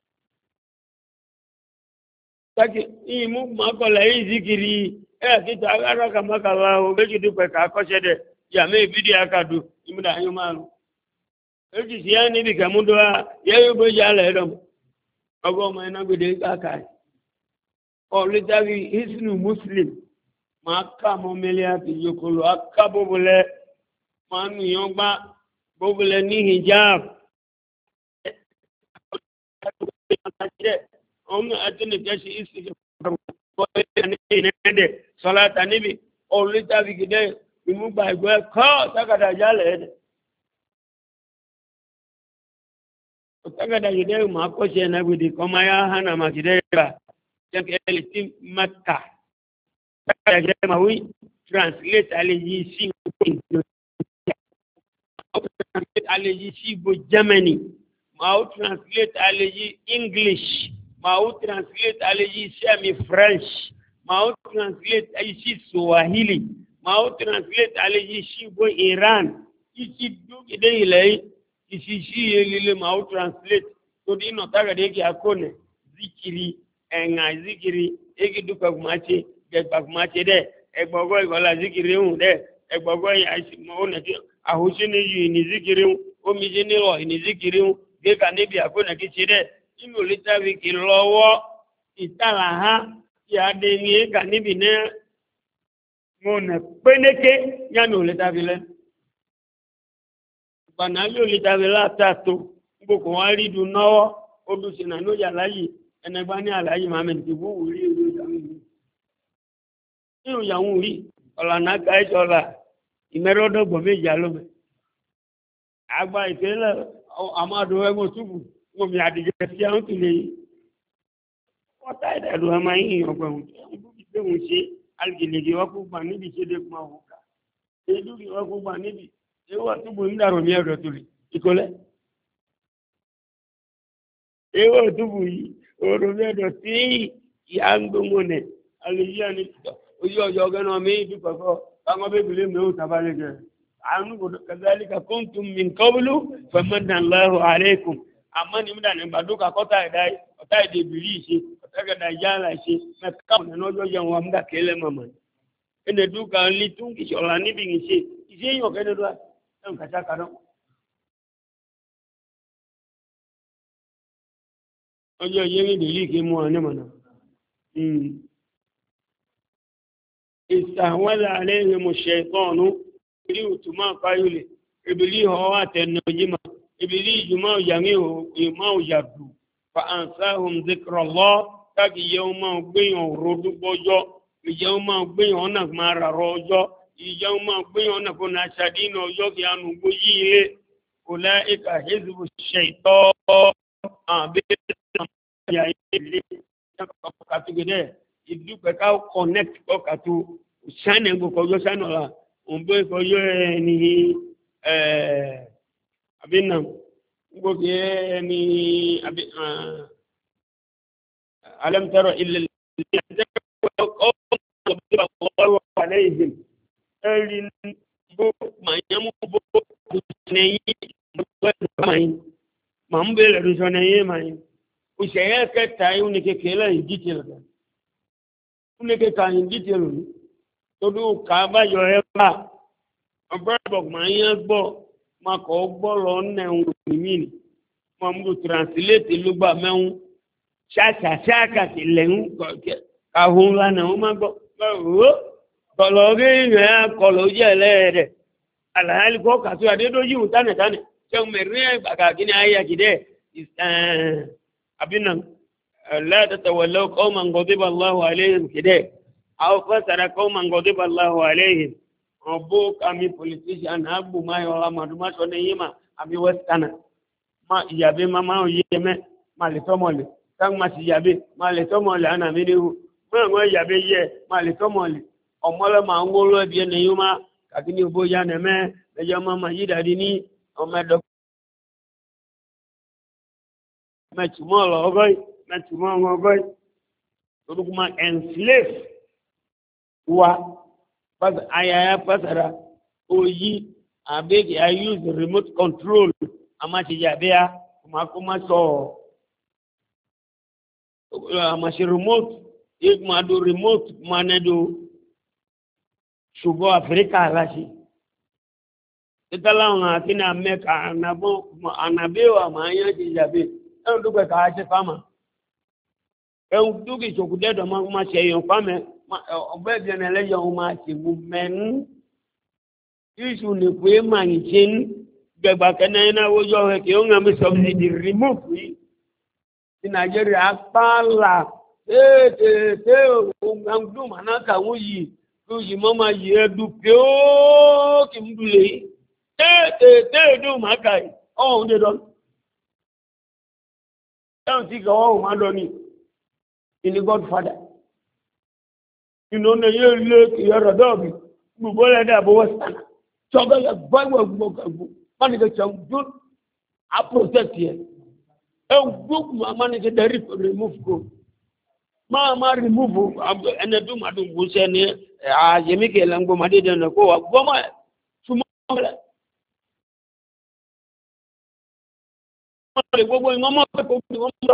tàkì ìmú mọ́kànlá yìí zikiri ẹ̀ kíta agára kàmọ́kànlá o méjì dúpẹ́ ká kọ́ṣẹ́ dẹ̀ yàmẹ́ ìbídí akàdù ìmúdà ayọ́ márùn méjì sí á níbi kàmúdọ́ yẹ́yẹ́ bó jẹ́ alẹ́ ẹ̀dọ̀m ọgọ́ ọmọ iná gbèdé káàkà ọ̀lẹ́tàrí hisnu muslim máa ká mọ́ mẹ́lẹ́ àti yòkòlò akábòbòlẹ́ manu yongba bobule ni hijab om atene kashi isi ko ne ne salata nibi olita bigide imu ba igwe ko takada jale takada gide ma ko se na gudi ko ma ya hana ma gide ba yanke elitim makka takada gide ma wi translate ali yi si alleji si bo Germany mau translate aleji English, mau translate aleji semi French, mau translate aleji Swahili, mau translate aleji shibo Iran. Isi du kide ile isi shi ile mau translate. So di notaga de ki akone zikiri enga zikiri eki du pa kumache ge pa kumache de egbogo igola zikiri un de egbogo ya mo na ti ahusi ni yu ni zikiri un omi je ni lo ni zikiri un ge ka ni bi akone ki ti de inu leta wi ki lowo itala ha ya de ni ka ni bi ne mo na peneke ya no leta bi le bana yo leta bi la tato gbogbo wọn rí dùn náwọ́ ó dùn sí náà lójà láyé ẹnẹgbá ní àlàyé mohammed ti bú wùrí ìlú ìjàmù nínú ìyàwó rí ọ̀lànà káyẹ́sọ̀ ọ̀la ìmẹ́rọ́dọ́gbọ̀n méjì alóbẹ̀ àgbà ìpínlẹ̀ àmàdù ẹgbẹ́ túbù gbòmí àdìjẹ́ sí àwọn tìlẹ̀ yìí wọ́n tá ìdàdù ẹmọ yìí ọgbọ̀n ìgbéhùn ṣe alìgèlègè wọ́pọ̀ gbà níbi ṣe dé kúmọ̀ òkà èdúkì wọ́pọ̀ gbà níbi ewọ́ túbù ń dàrò ní ẹ̀rọ tó lè ìkọlẹ̀ ewo tubu yi oromedo ti yangu ne aliya ni oyo yo gano me du ko tango be bile me o tabale ge anu kadhalika kuntum min qablu famanna Allahu alaykum amani mda ne baduka kota dai kota de bilisi kota ga dai jala shi na kam na nojo je wa mda kele mama ene duka litungi shola ni bingi ise yo kene do en kacha karo ọjọ́ yẹ́rí ìdílé kí mú ọ ní mọ̀nà ìsàwọ́lá aléhìn mọ̀ ṣẹ̀tọ́ọ̀nù ìrí òtùmọ̀ àpáyọlẹ̀ ìbílí ọwọ́ àtẹnu jíma ìbílí ìjùmọ̀ ìyàmí ìmọ̀ ìyàdù fa àǹsáhùn zikrọ̀lọ́ káàkì yẹun máa gbéyàn ròdúgbọ́jọ́ ìjẹun máa gbéyàn ọ̀nà máa ràrọ̀ ọjọ́ ìjẹun máa gbéyàn ọ̀nà kò náà ṣàdínà ọjọ́ kí a nù gbó yí ilé kò láìka hezbo ṣẹ̀tọ́ àbẹ́rẹ́ ya ile katu gede idu pe ka connect ko katu channel go ko yo channel la on be ko yo ni eh abina go ge ni abi alam tara illa Allah alayhim elin bo mayamu bo ne yi mambe le rusone yi mai ushaye keta yi unike kela in detail ga unike ka in detail ni to du ka ba yo e ba obrabo ma yan gbo ma ko gbo lo nne un mi ni mo mu translate lu gba meun cha cha cha ka ti leun ka hun la na o ma gbo o ko lo ge yan ko lo je le de ala hali ko ka so ade do yi un tane tane se me re ba ka kini aya kide abinan la tatawallaw qauman ghadiba Allahu alaihim kide aw fasara qauman ghadiba Allahu alaihim obo kami politician abu mayo amaduma so ne yima abi westana ma iyabe mama oyeme ma le tomole tang ma si yabe ma le tomole ana minihu mo ngo yabe ye ma le tomole omole ma ngolo bi ne yuma kakini obo ya ne me be yo mama yidadi ni o medo mẹ́tùmọ́ ọ̀gọ́ì mẹ́tùmọ́ ọ̀gọ́ì orúkúmọ́ enslave wa ayaya pàtàrà òyí àbẹ́gì I use remote control àmàṣìyàbẹ́yà ọmọkúmọ́sọ̀ àmàṣì remote ìgbàdó remote manẹ́dó ṣùgbọ́n Áfíríkà aláṣì títàláwọn àti ní Amẹ́ka ànàbẹ́wà máa yán ti yàbẹ́ ẹ̀rùn dúpẹ́ káà ṣe fáàmà ẹ̀rùn dúkì ìṣòkùdẹ́dọ̀ máa ṣe èèyàn fáàmẹ́ ọgbẹ́ ìbíẹ̀nà ẹlẹ́yọ̀ ọmọ àṣìwò mẹ́nu ìṣù ní pé máa ń ṣe ń gbẹ̀gbà kẹ́nà iná owójọ́ rẹ̀ kí ó ń rẹ̀ subsidy remove yìí ti Nàìjíríà pààlà tètè ògbàndùn mànáka wọ́n yìí tó yìí mọ́ máa yìí ẹ̀dù pé ó kì ń dùlé tètè dùn màáka yìí ọ̀hún dé dọ́nù. Don't think oh man don't need in the Godfather. You know the year look you're a dog. You go like that, but what's that? So I got a Bible book. Man, you got some good. I protect you. e book ma man ke dari remove ko ma ma remove ene du ma du busene a yemi ke lango ma de na ko wa goma suma le gbogbo ngomo ko ngomo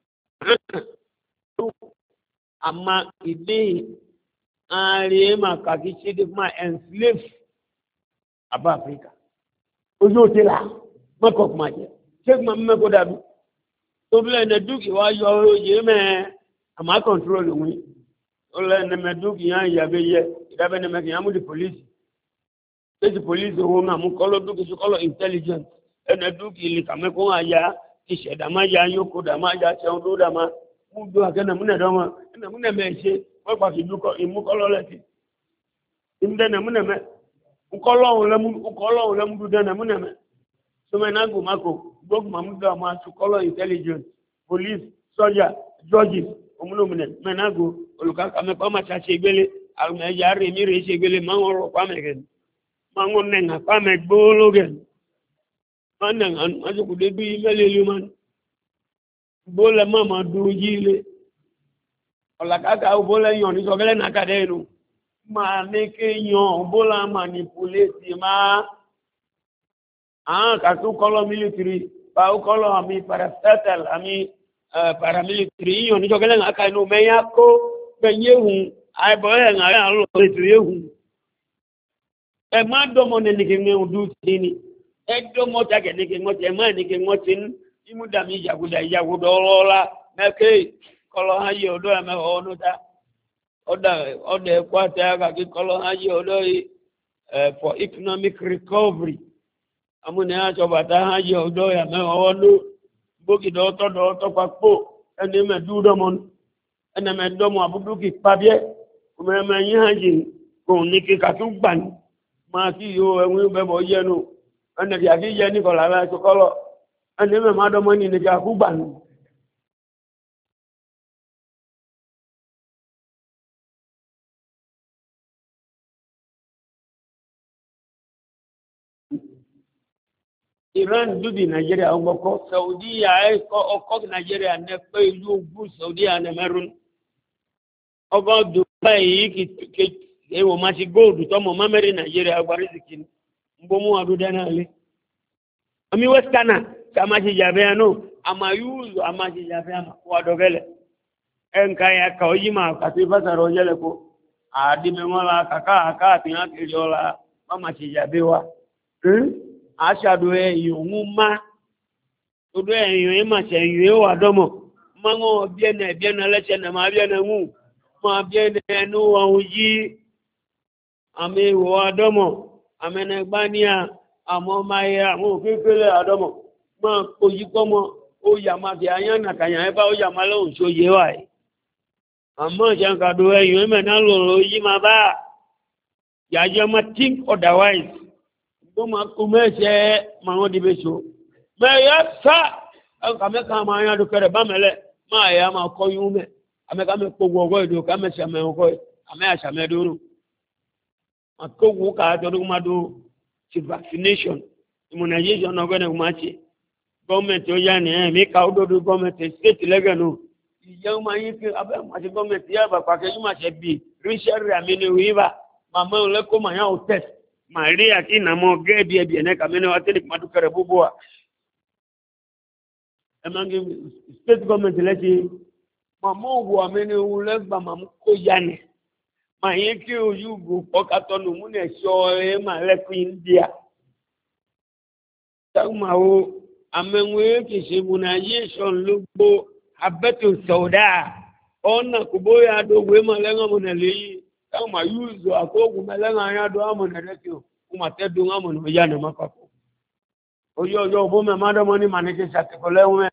ama ide ari ma ka ki chidi ma enslave aba Africa ojo tela ma ko ma je se ma me ko dabu to bele na duki wa yo ye me ama control wi ole na me duki yan ya be ye da be na me yan mu di police the police wo na mu kolo duki su kolo intelligence e na duki li ka me ko aya ti se da ma ya yo ko da ma ya se on do da ma mu do akena mu na do ma na mu na me se wa pa ki duko imu kolo le ti inde na mu na me ukolo le mu ukolo le mu do na mu na me so me na go mako gbog ma mu do ma su kolo intelligence police soldier judges omuno mu me na go oluka ka me pa ma cha se gbele al me ya re mi re se gbele ma won pa me gen ma won ne na pa me gbolo gen man na an ma ju ku de bi mele lu man bola mama do jile ola ka ka bola yon ni so gele na ka de nu ma ne ke yon bola manipulate ma ah ka tu kolo military pa u kolo ami parastatal ami paramilitary yon ni so gele na ka nu me ya ko be yehun ai bo e na ya lo military yehun e ma do mo ne ni ke nge udu tini e do mo ta ke ni ke mo te ma ni ke mo tin imu da mi jaguda jagudo lola me ke kolo haji odo me ono ta oda oda kwata ka ki kolo haji odo for economic recovery amune a so bata haji odo ya me ono boki do to do to papo ene me du do mon ene me do mo abudu ki pabie ko me me yin haji ko ni ki ka tu gban ma ki yo enwe be bo ye no ene ya ki ye ni ko la la so kolo ene me ma do mo ni ni ka ku gban Iran dubi Nigeria ogboko Saudi ya e ko oko Nigeria ne pe ilu bu Saudi ya ne merun ogo Dubai ki ke e wo ma ti gold to mo mameri Nigeria agbari zikin mbo mu adu dana le ami westana kama ji jabe no ama use ama ji jabe ama kwa dogele enka ya ka oyima ka ti fasaro jele ko adi me wala kaka aka ti na ki jola mama ji jabe wa hmm ashadu e yuma odo e yin ma se yin wa domo ma ngo bie na bie na leche na ma bie na mu ma bie na nu wa uji ame wa domo ame na gbania amo ma ya mo kekele adomo ma oji komo o ya ma bi ayan na kanya e ba o ya ma lo so ye wa e amo jan ka do e yin me na lo yi ma ba ya je ma think otherwise do ma kumese ma ngodi beso me ya sa ka me ka ma ya do kere ba mele ma ya ma ko yume ame ka me ko gogo do ka me se me ko ame a me do ma ko wu ka do ma do ti vaccination immunization no go na ma chi government o ya ni me ka do do government state lege no iya ma yin ke abe ma ti government ya ba pa ke ma se bi research amini wiba mama o le ko ma ya o test Maria kina mo gebi ebi ene kamene wateli kumadukare bubua emangi state government leti mamo wo amene ulegba mamko yane ma yeki oyugo okatonu mune so e ma le ku India tagma wo amenwe ki immunization lugbo abetu sauda ona kuboya do we malenga munele kama yuzo akogu melenga ya do amone rekio kuma tedu ngamo no yana makako oyo yo bo me mado moni manike sate kolewe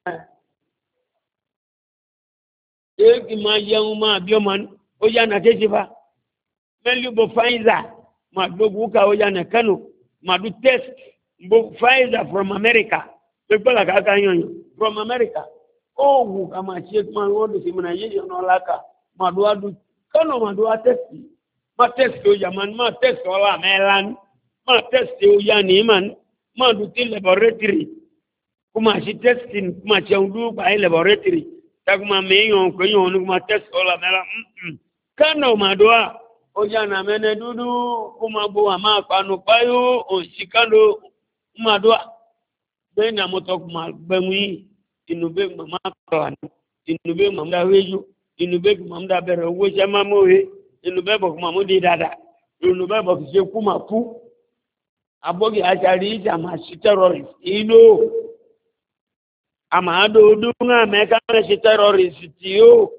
e ki ma yeun ma bi o man o yana tejiba melu bo Pfizer ma dogu ka o yana kanu ma do test bo Pfizer from America be bala ka ka yon from America o wu kama check man wo do simuna yeyo no laka ma do adu kano ma do test ma test o yaman ma test wala melan ma test o yani man ma do til laboratory kuma shi testing kuma ce undu ba laboratory ta kuma me yon ko yon kuma test ola mela mm kana ma doa o jana mene dudu kuma bo ama panu payo o sikando ma doa be na moto kuma gbemi inube mama kan inube mama weju inube mama bere wo je mama we inube bo kuma mo di dada inube bo se kuma ku abogi achari jama si terrorist ino ama do do nga me ka si terrorist ti o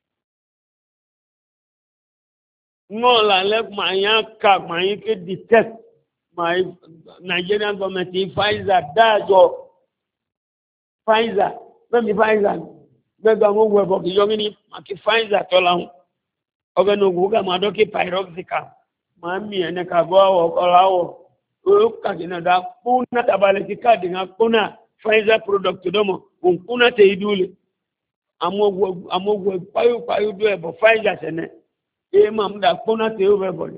ngola le ma ya ka ma yin ke detect my Nigerian government Pfizer dajo Pfizer me mi Pfizer me ga mo we bo ki yo ni ma ki Pfizer to la o ga no go ga ma do ki pyroxicam ma mi ene ka go o ko lawo o ka kina da kuna tabale ki ka dinga kuna Pfizer product domo un kuna te idule amogwo amogwo payo payo do e bo Pfizer sene e mam da kuna te o be bo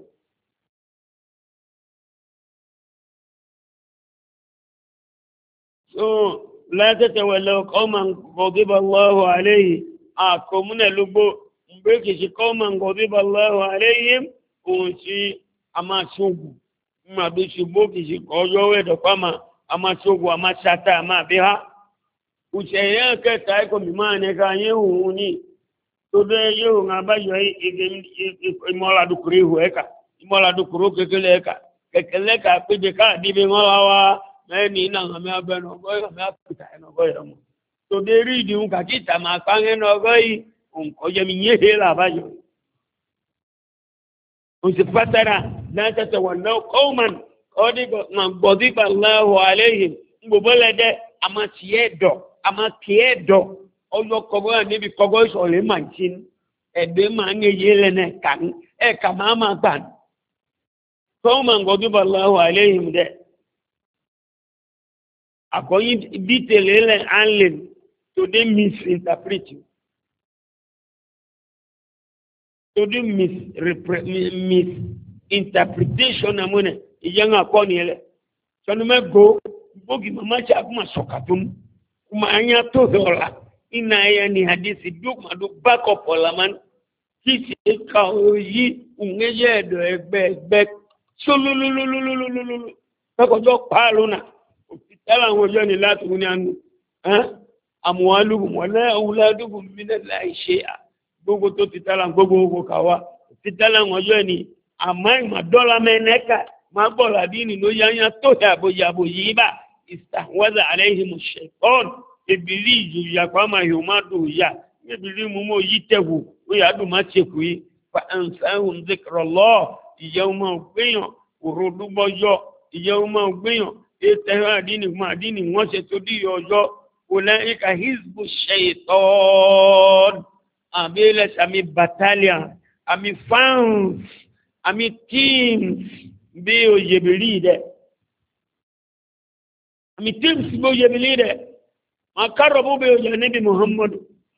so la tatawallaw qauman ghadiba Allahu alayhi a komuna lugo mbe ki si qauman ghadiba Allahu alayhim o si ama sugu ma do si bo ki si koyo we do kama ama sugu ama chata ama biha ucheya ke tai ko mi mane ka yehu ni to de yehu ngaba yo ige imola du kurihu eka imola du kuru kekele eka kekele ka peje ka dibe ngola wa ni na ngame abeno go ngame apita eno go yo to de ri di un ka kita ma pange no go yi un ko je mi yehe la ba yo un se patara la ta tawallaw qauman qadiba ngodiba Allahu alaihim ngobole ama tiedo ama tiedo oyo kogo ni bi kogo so le manchin ede ma ngeyele ne kan e kama ma ban qauman ngodiba Allahu alaihim de akoyin detail anlen to dey misinterpret you to dey mis misinterpretation amone ijanga koni ele sonu me go bogi mama cha kuma sokatum kuma anya to dola ina ya ni hadithi duk madu back up olaman kisi ka oyi ungeje do egbe egbe solulululululu ko jo paluna tala ngojo ni lati kuni anu eh amwaluhum wala auladuhum min allahi shay'a gogo to titala gogo go kawa titala ngojo ni amai madola meneka mabola dini no yanya to ya boya boyiba istahwaza alaihim ash-shaytan ibilizu ya kama humadu ya ibili mumo yitewu o ya du ma cheku yi fa ansahum dhikrullah yawma gbeyan orodu bojo yawma gbeyan ete dini ma dini wọ́n ṣe tó di ọjọ́ ulaika hizbu shaytan abele sami battalion ami fans ami teams bí o yebili de ami teams bí o yebili de makarabu bí o janabi Muhammad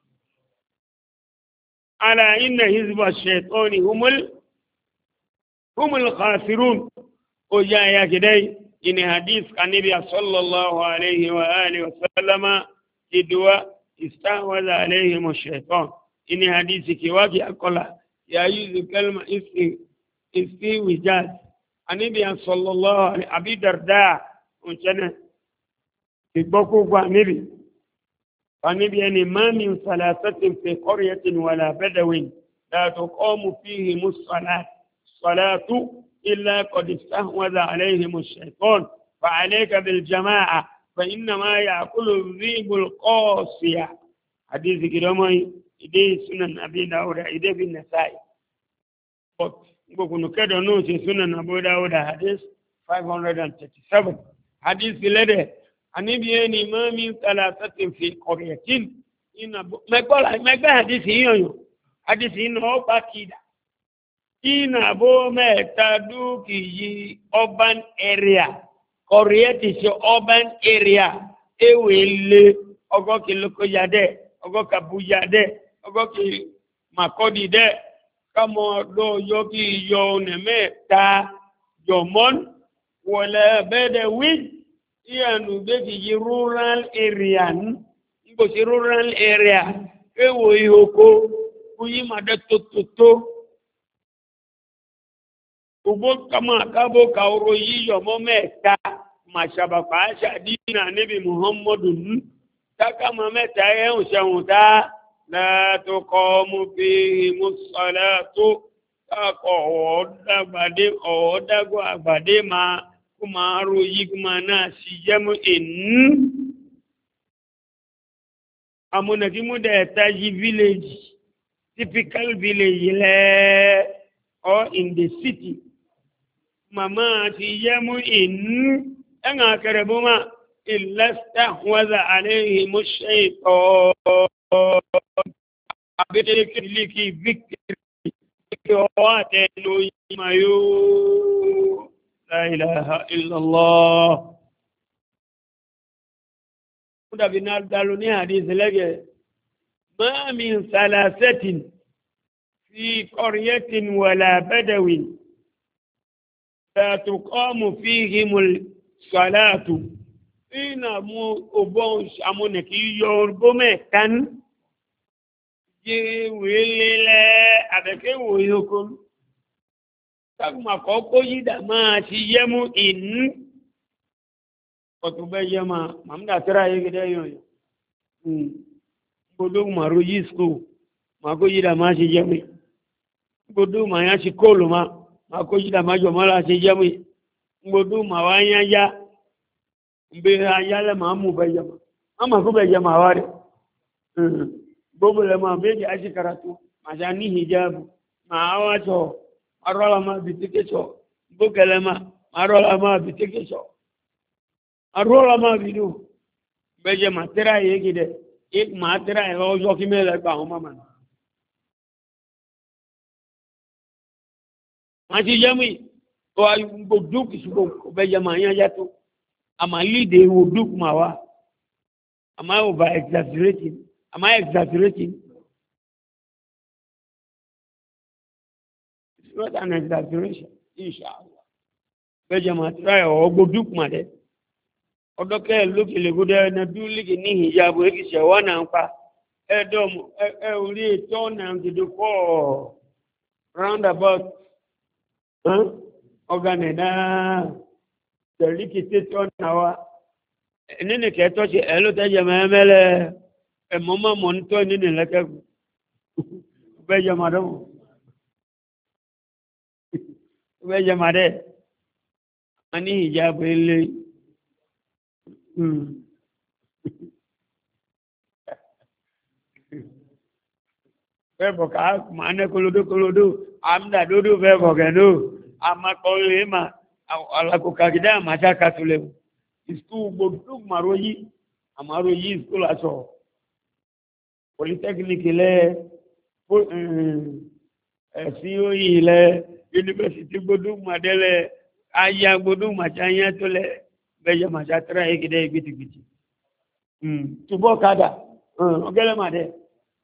ala inna hizba shaytani humul humul khasirun o ya ya kidai ini hadis kanibi sallallahu alayhi wa alihi wasallama kidwa istahwaza alayhim ash-shaytan ini hadisi kiwaki akola ya yuzu kalma isti isti wijaz anibi sallallahu alayhi abi darda unchana kiboko kwa nibi anibi yani mami salasatin fi qaryatin wala badawin la tuqamu fihi mus-salat salatu إلا قد استهوذ عليهم الشيطان فعليك بالجماعة فإنما يأكل الذئب القاسية حديث كرامي إدي سنن أبي داود إدي في النسائي بكون كده نوتي سنن أبو داود حديث five thirty-seven حديث لده أني بيني ما من ثلاثة في قرية إن ما يقول ما يقول حديث يو حديث إنه باكيدا ina bo meta duki yi urban area Korea is urban area ewele ogo kiloko yade ogo kabu yade ogo ki makodi de kamo do yoki yo ne meta jomon wala bede win iyanu beki yi rural area ngo si rural area ewo ihoko kuyi made tototo ubo kama kabo kauro yiyo mo meta mashaba pa shadina nabi muhammadun taka ma meta e o seun ta la tuqamu fihi musallatu tako odagbade odago agbade ma kuma ro yi kuma na si jemu in amuna ki mu de taji village typical village le or in the city mama ti yemu in anga kerebuma illa stahwaza alayhi mushaytan abete kiliki victory ko ate no mayo la ilaha illa allah kuda binal daluni hadith lege ma min salasatin في قرية ولا بدو لا تقام فيهم الصلاة إن مو أبوش أمونك يوربو مكان جيويل أبكي ويوكم تكما كوكو يدا ما سيامو إن كتبه جما ممدا ترى يكده يوي بدو مارو يسكو mako yida ma si jami godu ma ya si kolu ma mako yida ma jo mala si jami godu ma wa ya ya mbe ya le ma mu be jama ama ko be jama ware bobo le ma be ji ashi karatu ma ja ni hijab ma awa to arola ma bitike so bogele ma arola ma bitike so arola ma bidu be jama tera yegi de ek ma tera e o jo ki me le ba o mama Mati jami o ay boduk suko be jama nya jato ama lead wo duk mawa ama over exaggerating ama exaggerating it's not an exaggeration inshallah be jama try o boduk made odoke look le gude na du ligi ni hijabu eki se wana npa e dom e ori to na ngido ko roundabout Huh? Oganeda Teliki Teton Nawa Nene Keto, Elota Jamamele, a Mama Monto in the letter Bejamado Bejamade Ani Jabili Peboka, Mana Kuludu Kuludu. Amda dudu vego genu ama kolema ala kukagida machaka tule istu bodu maroyi amaroyi school aso polytechnic ile eh C O E ile university bodu madele aya bodu machanya tule beja machatra ekide biti biti mm tubo kada mm ogele made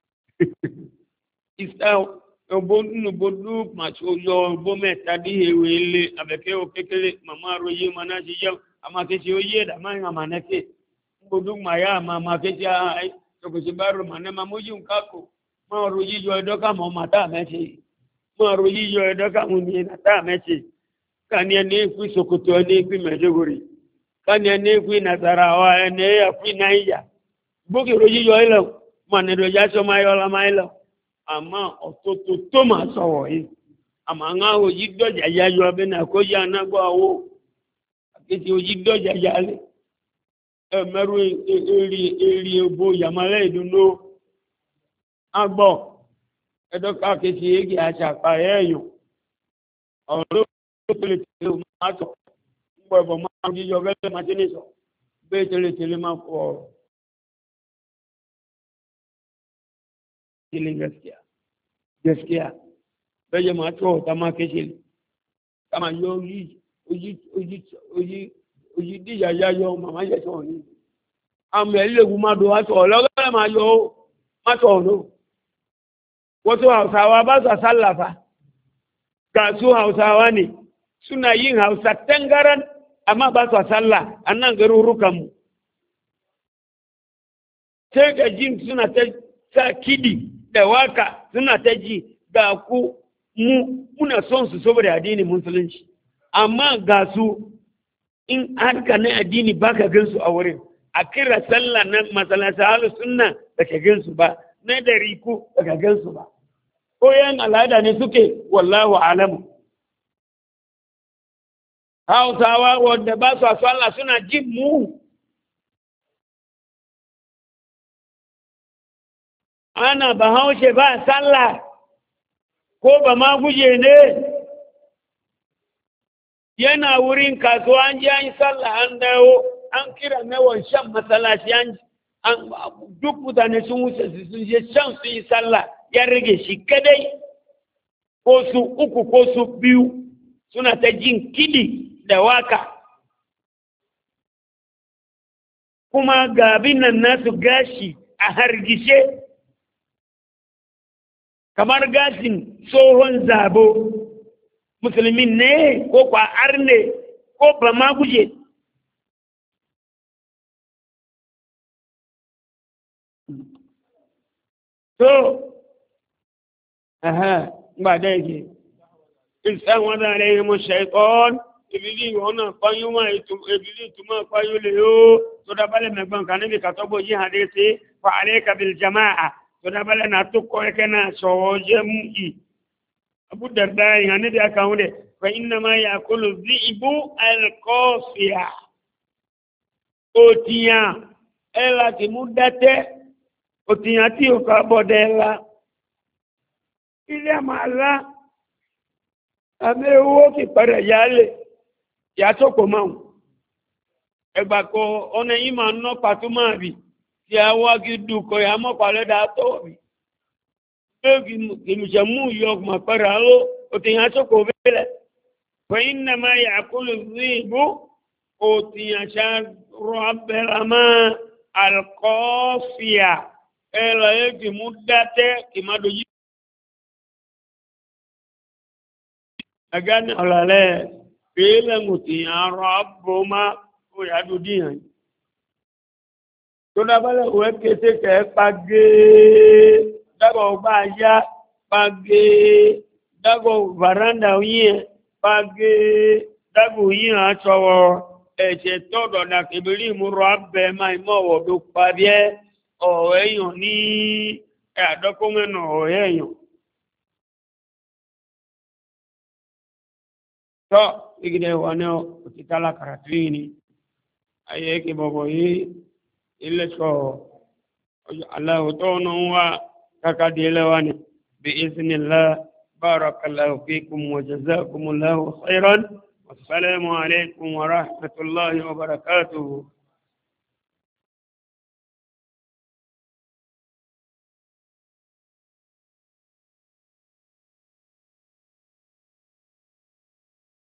istao obonu bodu macho yo bome tadi ewele abeke okekele mama roye manaji jam amakesi oye da manga manake bodu maya mama keji ai to ko sibaru mane mamuji unkako ma roye jo edoka mo mata mechi ma roye jo edoka muni na ta mechi kani ne ku sokoto ne ku mejogori kani ne ku nazarawa ne ya ku naija boki roye jo ilo mane do ja so mayo la mailo ama ototo to ma so yi ama nga o yi doja ya yo abe na ko ya na gbo awo akiti o yi doja ya le e meru eri eri obo yamale iduno agbo edo ka kiti egi acha pa eyo oro tele tele ma to gbo bo ma ji yo gele ma tini so be tele tele ma ko gaskiya gaskiya bai jama to ta ma keshe kama yo yi oji oji oji oji di ya ya yo mama je to ni am le wu ma do wa to lo ga ma yo ma to no wo to Hausawa ba sa sallafa ga su Hausawa ne suna yin Hausa tangaran amma ba su sallah a nan garurukanmu sai ga jin suna ta sa kidi da waka suna ta ji ga ku mu muna son su saboda addinin musulunci amma ga su in harka na addini ba ka gansu a wurin a kira sallah na masalasa halu sunna ba ka gansu ba na da riku ba ka gansu ba ko yan al'ada ne suke wallahu alamu hausawa wanda ba su sallah suna jin mu ana ba haushe ba sallah ko ba ma guje ne yana wurin kasuwa an ji an yi sallah an dawo an kira mewan shan matsalashi an duk mutane sun wuce su sun je shan su yi sallah ya rage shi kadai ko su uku ko su biyu suna ta jin kidi da waka kuma gabin nan nasu gashi a hargishe kamar gashin tsohon zabo musulmin ne ko kwa'ar ne ko ba ma guje to aha ba da yake insan wanda ne yi mu shaitan ibili wana kwayo ma ibili tuma kwayo le yo to da bale megban kan bi ka to bo yi hadisi fa alayka bil jamaa to da bale na to ko kana so jemi abu darda yani da aka hunde fa inna ma yaqulu dhibu al qafiya otiya ela ti mudate otiya ti o ka bodela ile mala ame wo ki pare yale ya to ko maun egba ko ona yin ma no patuma bi ti awa ki du ko ya mo pale da to bi kimjamu yok maparalo otiyacho ko vele fa inna ma yaqulu dhibu otiyacha rabbama alqafiya ela yeki muddate kimado agan alale pele muti ya rabbuma o ya dudiyan to da bale o kese ke page dago ba ya page dago varanda yin page dago yin achowo eje todo na kibiri mu rabbe mai mo wo do pabie o eyan ni e adoko meno o eyan to igide wano kitala karatini aye ke bobo yi ile so Allah to no wa kakadilewani biiznillah barakallahu fikum wa jazakumullahu khairan wassalamu alaikum wa rahmatullahi wa barakatuh.